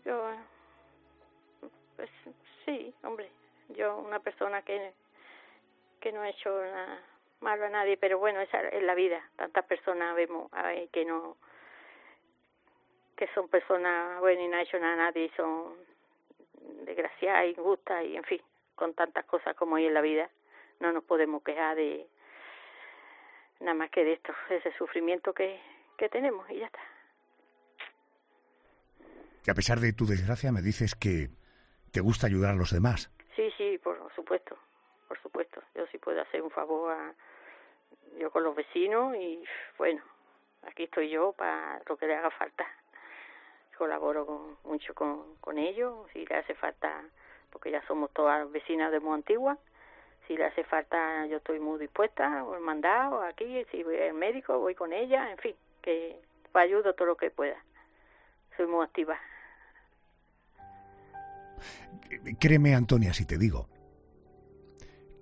pues sí, hombre, yo una persona que no ha hecho nada malo a nadie, pero bueno, esa es la vida. Tantas personas vemos que son personas buenas y no ha hecho nada a nadie y son desgraciadas, injustas y en fin, con tantas cosas como hay en la vida, no nos podemos quejar de nada más que de esto, ese sufrimiento que tenemos y ya está. Y a pesar de tu desgracia me dices que te gusta ayudar a los demás. Sí, por supuesto. Yo sí puedo hacer un favor yo con los vecinos y bueno, aquí estoy yo para lo que le haga falta. Colaboro mucho con ellos, si le hace falta, porque ya somos todas vecinas de muy antiguas, si le hace falta yo estoy muy dispuesta, o el mandado aquí, si voy al médico voy con ella, en fin, que ayudo todo lo que pueda. Soy muy activa. Créeme, Antonia, si te digo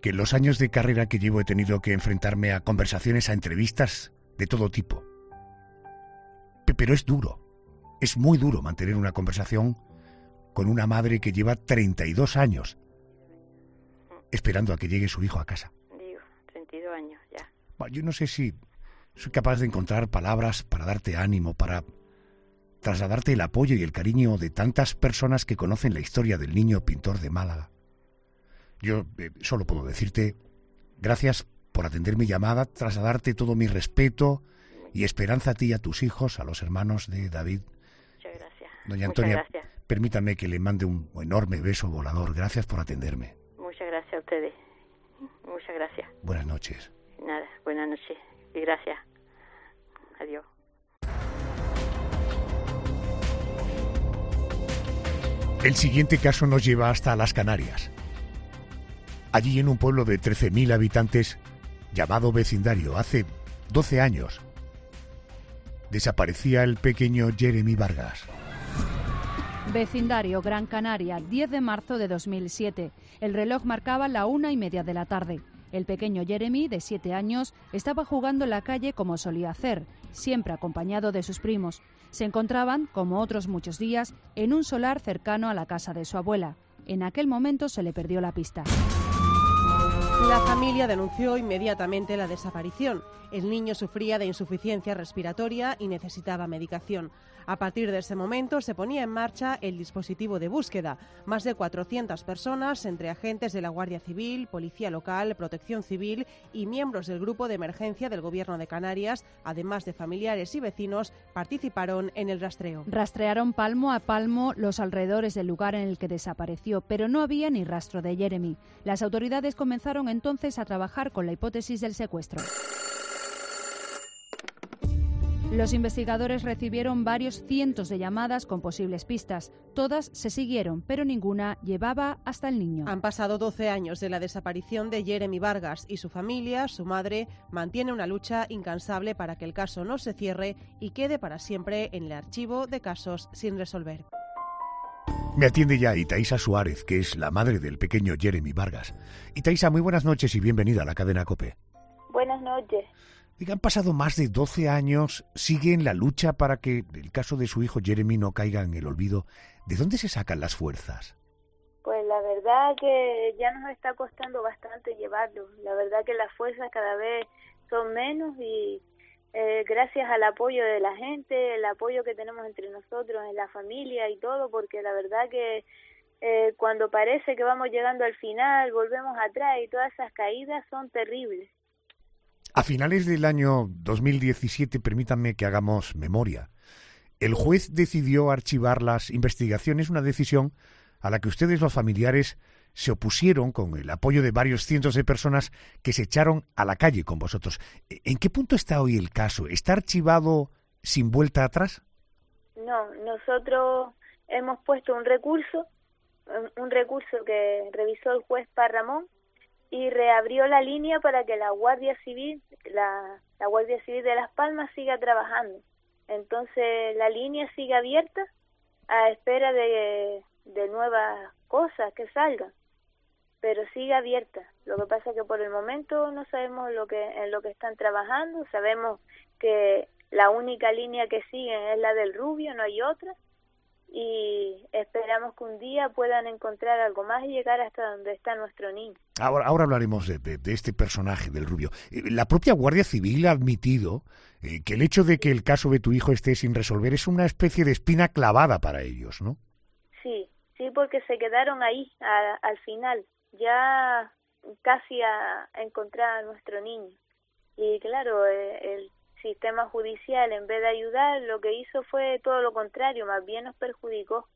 que en los años de carrera que llevo he tenido que enfrentarme a conversaciones, a entrevistas de todo tipo. Pero es duro, es muy duro mantener una conversación con una madre que lleva 32 años esperando a que llegue su hijo a casa. Digo, 32 años ya. Bueno, yo no sé si soy capaz de encontrar palabras para darte ánimo, para trasladarte el apoyo y el cariño de tantas personas que conocen la historia del niño pintor de Málaga. Yo solo puedo decirte gracias por atender mi llamada, trasladarte todo mi respeto y esperanza a ti y a tus hijos, a los hermanos de David. Muchas gracias. Doña Antonia, muchas gracias. Permítame que le mande un enorme beso volador. Gracias por atenderme. Muchas gracias a ustedes. Muchas gracias. Buenas noches. Nada, buenas noches y gracias. Adiós. El siguiente caso nos lleva hasta las Canarias. Allí, en un pueblo de 13.000 habitantes llamado Vecindario, hace 12 años, desaparecía el pequeño Jeremy Vargas. Vecindario, Gran Canaria, 10 de marzo de 2007. El reloj marcaba la 1:30 de la tarde. El pequeño Jeremy, de 7 años, estaba jugando en la calle como solía hacer, siempre acompañado de sus primos. Se encontraban, como otros muchos días, en un solar cercano a la casa de su abuela. En aquel momento se le perdió la pista. La familia denunció inmediatamente la desaparición. El niño sufría de insuficiencia respiratoria y necesitaba medicación. A partir de ese momento se ponía en marcha el dispositivo de búsqueda. Más de 400 personas, entre agentes de la Guardia Civil, Policía Local, Protección Civil y miembros del Grupo de Emergencia del Gobierno de Canarias, además de familiares y vecinos, participaron en el rastreo. Rastrearon palmo a palmo los alrededores del lugar en el que desapareció, pero no había ni rastro de Jeremy. Las autoridades comenzaron entonces a trabajar con la hipótesis del secuestro. Los investigadores recibieron varios cientos de llamadas con posibles pistas. Todas se siguieron, pero ninguna llevaba hasta el niño. Han pasado 12 años de la desaparición de Jeremy Vargas y su familia, su madre, mantiene una lucha incansable para que el caso no se cierre y quede para siempre en el archivo de casos sin resolver. Me atiende ya Itaísa Suárez, que es la madre del pequeño Jeremy Vargas. Itaísa, muy buenas noches y bienvenida a la cadena COPE. Buenas noches. Han pasado más de 12 años, sigue en la lucha para que el caso de su hijo Jeremy no caiga en el olvido. ¿De dónde se sacan las fuerzas? Pues la verdad que ya nos está costando bastante llevarlo. La verdad que las fuerzas cada vez son menos y gracias al apoyo de la gente, el apoyo que tenemos entre nosotros, en la familia y todo, porque la verdad que cuando parece que vamos llegando al final, volvemos atrás y todas esas caídas son terribles. A finales del año 2017, permítanme que hagamos memoria, el juez decidió archivar las investigaciones, una decisión a la que ustedes, los familiares, se opusieron con el apoyo de varios cientos de personas que se echaron a la calle con vosotros. ¿En qué punto está hoy el caso? ¿Está archivado sin vuelta atrás? No, nosotros hemos puesto un recurso que revisó el juez Parramón y reabrió la línea para que la Guardia Civil, la Guardia Civil de Las Palmas siga trabajando. Entonces la línea sigue abierta a espera de nuevas cosas que salgan, pero sigue abierta. Lo que pasa es que por el momento no sabemos en lo que están trabajando. Sabemos que la única línea que siguen es la del Rubio, no hay otra, y esperamos que un día puedan encontrar algo más y llegar hasta donde está nuestro niño. Ahora hablaremos de este personaje del Rubio. La propia Guardia Civil ha admitido que el hecho de que el caso de tu hijo esté sin resolver es una especie de espina clavada para ellos, ¿no? Sí, porque se quedaron ahí al final, ya casi a encontrar a nuestro niño. Y claro, el sistema judicial, en vez de ayudar, lo que hizo fue todo lo contrario, más bien nos perjudicó.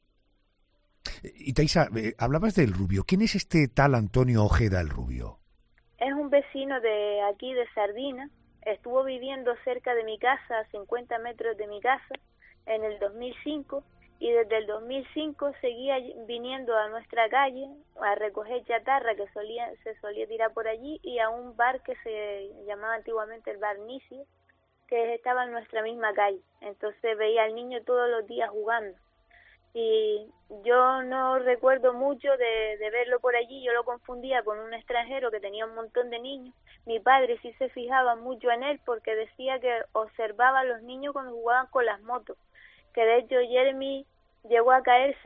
Itaísa, hablabas del Rubio. ¿Quién es este tal Antonio Ojeda el Rubio? Es un vecino de aquí, de Sardina. Estuvo viviendo cerca de mi casa, a 50 metros de mi casa, en el 2005, y desde el 2005 seguía viniendo a nuestra calle a recoger chatarra que se solía tirar por allí, y a un bar que se llamaba antiguamente el Bar Nicio, que estaba en nuestra misma calle. Entonces veía al niño todos los días jugando. y yo no recuerdo mucho de verlo por allí. Yo lo confundía con un extranjero que tenía un montón de niños. Mi padre sí se fijaba mucho en él porque decía que observaba a los niños cuando jugaban con las motos, que de hecho Jeremy llegó a caerse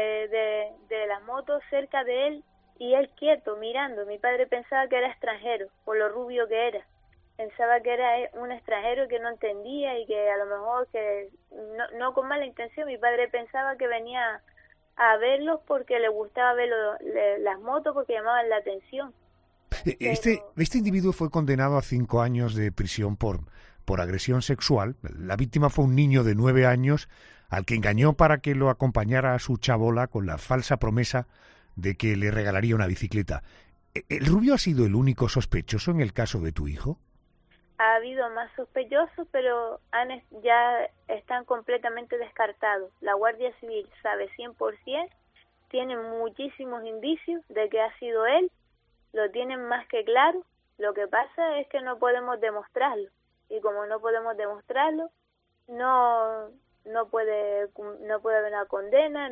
de las motos cerca de él y él quieto mirando. Mi padre pensaba que era extranjero por lo rubio que era. Pensaba que era un extranjero que no entendía y que a lo mejor, que no con mala intención, mi padre pensaba que venía a verlos porque le gustaba ver las motos, porque llamaban la atención. Este individuo fue condenado a 5 años de prisión por agresión sexual. La víctima fue un niño de 9 años al que engañó para que lo acompañara a su chabola con la falsa promesa de que le regalaría una bicicleta. ¿El rubio ha sido el único sospechoso en el caso de tu hijo? Ha habido más sospechosos, pero ya están completamente descartados. La Guardia Civil sabe 100%, tienen muchísimos indicios de que ha sido él, lo tienen más que claro. Lo que pasa es que no podemos demostrarlo, y como no podemos demostrarlo, no puede haber una condena,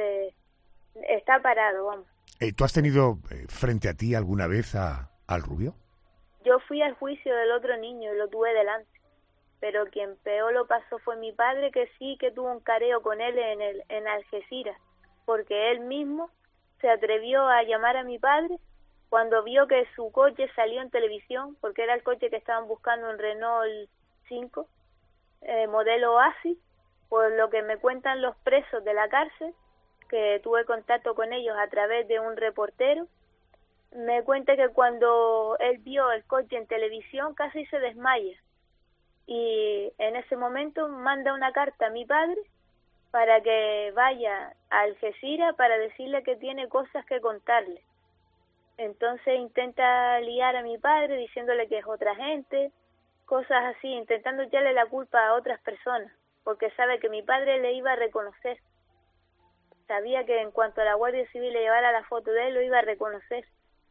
está parado, vamos. ¿Tú has tenido frente a ti alguna vez al rubio? Yo fui al juicio del otro niño y lo tuve delante, pero quien peor lo pasó fue mi padre, que sí que tuvo un careo con él en Algeciras, porque él mismo se atrevió a llamar a mi padre cuando vio que su coche salió en televisión, porque era el coche que estaban buscando en Renault 5, modelo Oasis. Por lo que me cuentan los presos de la cárcel, que tuve contacto con ellos a través de un reportero, me cuenta que cuando él vio el coche en televisión casi se desmaya, y en ese momento manda una carta a mi padre para que vaya a Algeciras para decirle que tiene cosas que contarle. Entonces intenta liar a mi padre diciéndole que es otra gente, cosas así, intentando echarle la culpa a otras personas, porque sabe que mi padre le iba a reconocer. Sabía que en cuanto a la Guardia Civil le llevara la foto de él, lo iba a reconocer.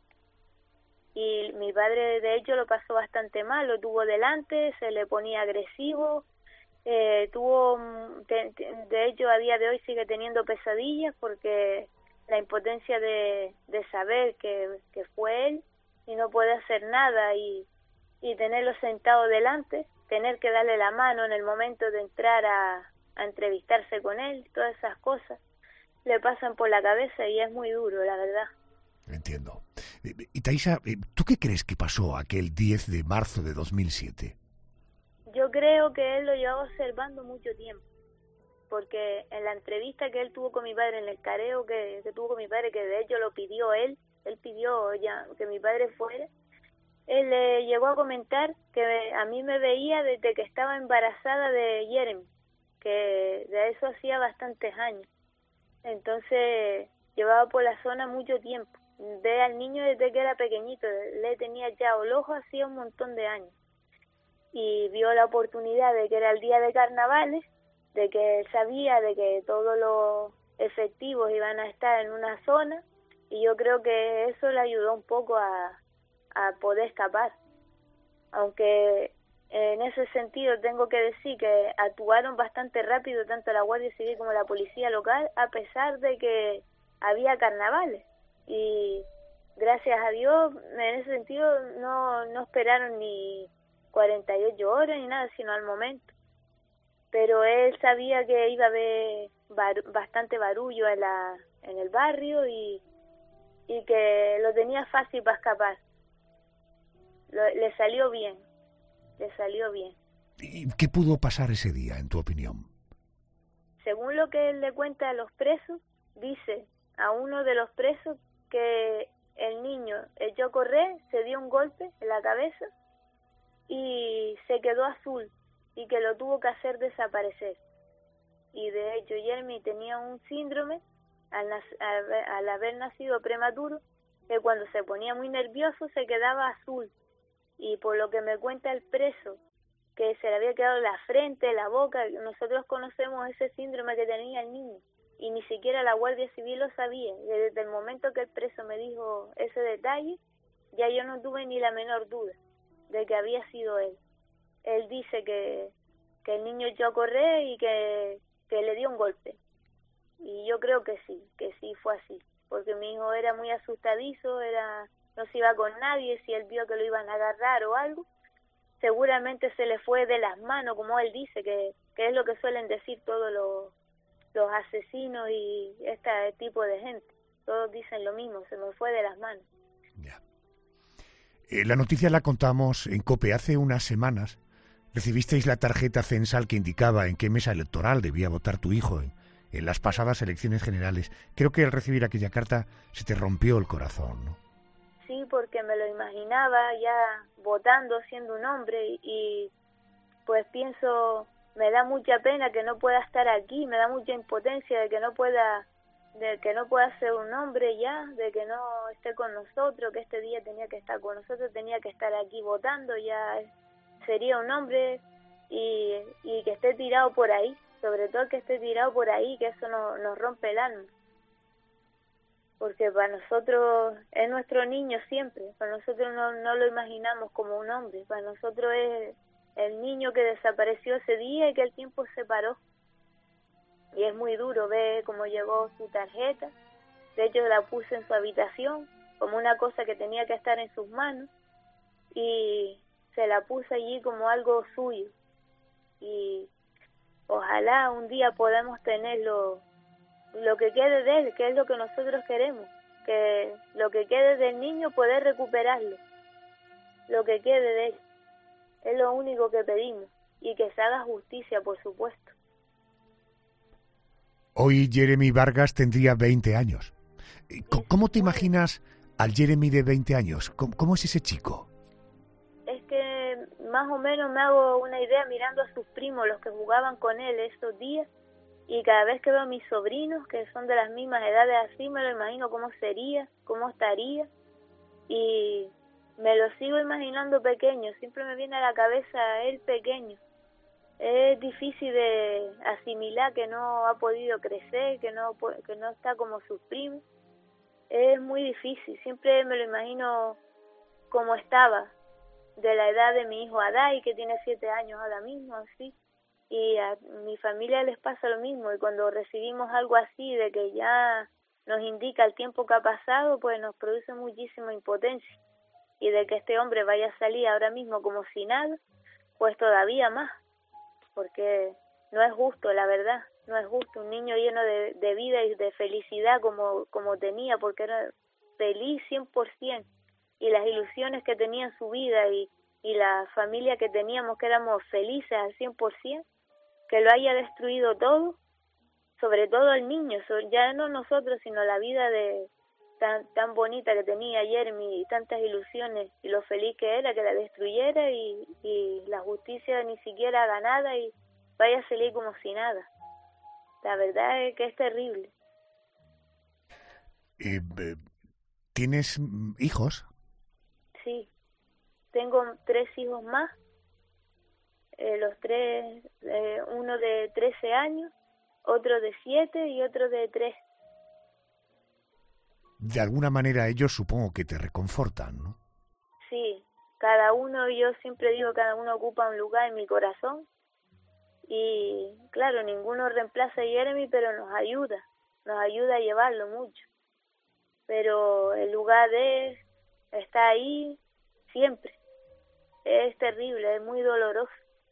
Y mi padre, de hecho, lo pasó bastante mal, lo tuvo delante, se le ponía agresivo, de hecho, a día de hoy sigue teniendo pesadillas porque la impotencia de saber que fue él y no puede hacer nada, y tenerlo sentado delante, tener que darle la mano en el momento de entrar a entrevistarse con él, todas esas cosas le pasan por la cabeza y es muy duro, la verdad. Entiendo. Y Taisa, ¿tú qué crees que pasó aquel 10 de marzo de 2007? Yo creo que él lo llevaba observando mucho tiempo, porque en la entrevista que él tuvo con mi padre, en el careo que tuvo con mi padre, que de hecho lo pidió él pidió ya que mi padre fuera, él le llegó a comentar que a mí me veía desde que estaba embarazada de Jeremy, que de eso hacía bastantes años. Entonces llevaba por la zona mucho tiempo. Ve al niño desde que era pequeñito, le tenía ya el ojo hacía un montón de años. Y vio la oportunidad de que era el día de carnavales, de que él sabía de que todos los efectivos iban a estar en una zona, y yo creo que eso le ayudó un poco a poder escapar. Aunque en ese sentido tengo que decir que actuaron bastante rápido tanto la Guardia Civil como la policía local, a pesar de que había carnavales. Y gracias a Dios, en ese sentido, no esperaron ni 48 horas ni nada, sino al momento. Pero él sabía que iba a haber bastante barullo en el barrio y que lo tenía fácil para escapar. Le salió bien. ¿Y qué pudo pasar ese día, en tu opinión? Según lo que él le cuenta a los presos, dice a uno de los presos que el niño echó a correr, se dio un golpe en la cabeza y se quedó azul, y que lo tuvo que hacer desaparecer. Y de hecho Jeremy tenía un síndrome al haber nacido prematuro, que cuando se ponía muy nervioso se quedaba azul, y por lo que me cuenta el preso, que se le había quedado la frente, la boca. Nosotros conocemos ese síndrome que tenía el niño y ni siquiera la Guardia Civil lo sabía. Desde el momento que el preso me dijo ese detalle, ya yo no tuve ni la menor duda de que había sido él. Él dice que el niño echó a correr y que le dio un golpe. Y yo creo que sí fue así, porque mi hijo era muy asustadizo, no se iba con nadie, si él vio que lo iban a agarrar o algo, seguramente se le fue de las manos, como él dice, que es lo que suelen decir todos los asesinos y este tipo de gente. Todos dicen lo mismo, se me fue de las manos. Ya. La noticia la contamos en COPE hace unas semanas. Recibisteis la tarjeta censal que indicaba en qué mesa electoral debía votar tu hijo en las pasadas elecciones generales. Creo que al recibir aquella carta se te rompió el corazón, ¿no? Sí, porque me lo imaginaba ya votando, siendo un hombre, y pues pienso, me da mucha pena que no pueda estar aquí, me da mucha impotencia de que no pueda ser un hombre ya, de que no esté con nosotros, que este día tenía que estar con nosotros, tenía que estar aquí votando, ya sería un hombre, y que esté tirado por ahí, sobre todo que esté tirado por ahí, que eso nos rompe el alma. Porque para nosotros es nuestro niño siempre, para nosotros no lo imaginamos como un hombre, para nosotros es el niño que desapareció ese día y que el tiempo se paró. Y es muy duro ver cómo llegó su tarjeta, de hecho la puse en su habitación como una cosa que tenía que estar en sus manos y se la puse allí como algo suyo. Y ojalá un día podamos tenerlo, lo que quede de él, que es lo que nosotros queremos, que lo que quede del niño poder recuperarlo, lo que quede de él, es lo único que pedimos, y que se haga justicia, por supuesto. Hoy Jeremy Vargas tendría 20 años. ¿Cómo te imaginas al Jeremy de 20 años? ¿Cómo es ese chico? Es que más o menos me hago una idea mirando a sus primos, los que jugaban con él estos días, y cada vez que veo a mis sobrinos, que son de las mismas edades así, me lo imagino cómo sería, cómo estaría, y me lo sigo imaginando pequeño, siempre me viene a la cabeza él pequeño. Es difícil de asimilar que no ha podido crecer, que no está como sus primos, es muy difícil, siempre me lo imagino como estaba, de la edad de mi hijo Adai, que tiene 7 años ahora mismo, así. Y a mi familia les pasa lo mismo, y cuando recibimos algo así, de que ya nos indica el tiempo que ha pasado, pues nos produce muchísima impotencia, y de que este hombre vaya a salir ahora mismo como si nada, pues todavía más, porque no es justo, la verdad, no es justo, un niño lleno de vida y de felicidad como tenía, porque era feliz 100%, y las ilusiones que tenía en su vida, y la familia que teníamos, que éramos felices al 100%, que lo haya destruido todo, sobre todo el niño, ya no nosotros, sino la vida tan bonita que tenía Jeremy, y tantas ilusiones, y lo feliz que era, que la destruyera, y la justicia ni siquiera haga nada, y vaya a salir como si nada. La verdad es que es terrible. ¿Tienes hijos? Sí, tengo 3 hijos más. Los 3, uno de 13 años, otro de 7 y otro de 3. De alguna manera ellos supongo que te reconfortan, ¿no? Sí, cada uno, yo siempre digo, cada uno ocupa un lugar en mi corazón, y claro, ninguno reemplaza a Jeremy, pero nos ayuda a llevarlo mucho, pero el lugar de él está ahí siempre, es terrible, es muy doloroso.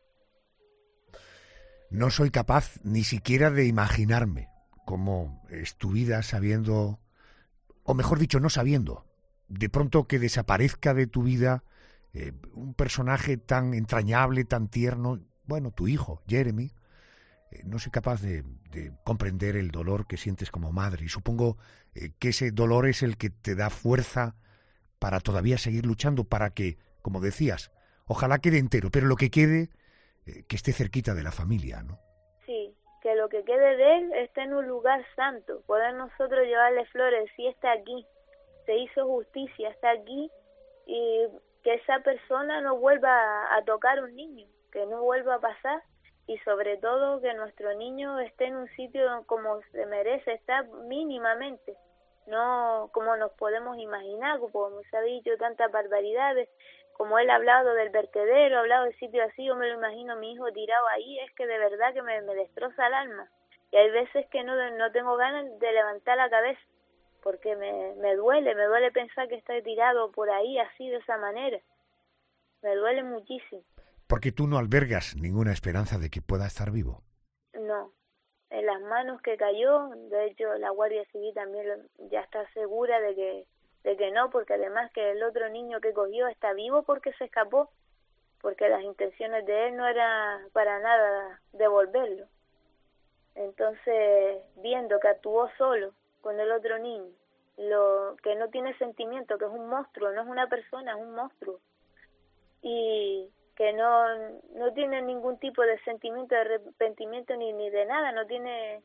No soy capaz ni siquiera de imaginarme cómo es tu vida sabiendo, o mejor dicho, no sabiendo, de pronto que desaparezca de tu vida un personaje tan entrañable, tan tierno, bueno, tu hijo, Jeremy. No soy capaz de comprender el dolor que sientes como madre, y supongo que ese dolor es el que te da fuerza para todavía seguir luchando, para que, como decías, ojalá quede entero, pero lo que quede, que esté cerquita de la familia, ¿no? Sí, que lo que quede de él esté en un lugar santo, poder nosotros llevarle flores, si está aquí, se hizo justicia, está aquí, y que esa persona no vuelva a tocar a un niño, que no vuelva a pasar, y sobre todo que nuestro niño esté en un sitio como se merece estar mínimamente, no como nos podemos imaginar, como se ha dicho tantas barbaridades, como él ha hablado del vertedero, ha hablado de sitio así, yo me lo imagino a mi hijo tirado ahí, es que de verdad que me destroza el alma, y hay veces que no tengo ganas de levantar la cabeza, porque me duele pensar que está tirado por ahí así, de esa manera. Me duele muchísimo. Porque tú no albergas ninguna esperanza de que pueda estar vivo. No, en las manos que cayó, de hecho la Guardia Civil también ya está segura de que no, porque además que el otro niño que cogió está vivo porque se escapó, porque las intenciones de él no era para nada devolverlo. Entonces, viendo que actuó solo con el otro niño, que no tiene sentimiento, que es un monstruo, no es una persona, es un monstruo, y que no tiene ningún tipo de sentimiento de arrepentimiento ni de nada, no tiene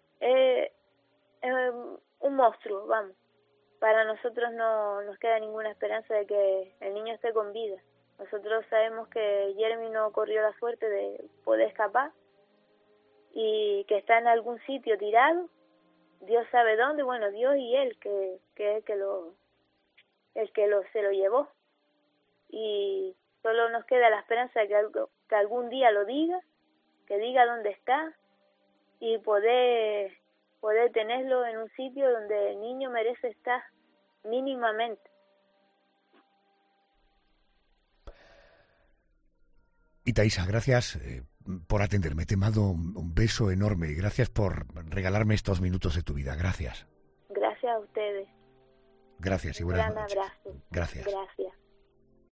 un monstruo, vamos. Para nosotros no nos queda ninguna esperanza de que el niño esté con vida. Nosotros sabemos que Jeremy no corrió la suerte de poder escapar y que está en algún sitio tirado. Dios sabe dónde, bueno, Dios y él, que es el que se lo llevó. Y solo nos queda la esperanza de que algún día lo diga, que diga dónde está y poder tenerlo en un sitio donde el niño merece estar mínimamente. Y Taisa, gracias por atenderme. Te mando un beso enorme y gracias por regalarme estos minutos de tu vida. Gracias. Gracias a ustedes. Gracias y buenas noches. Un gran abrazo. Gracias. Gracias.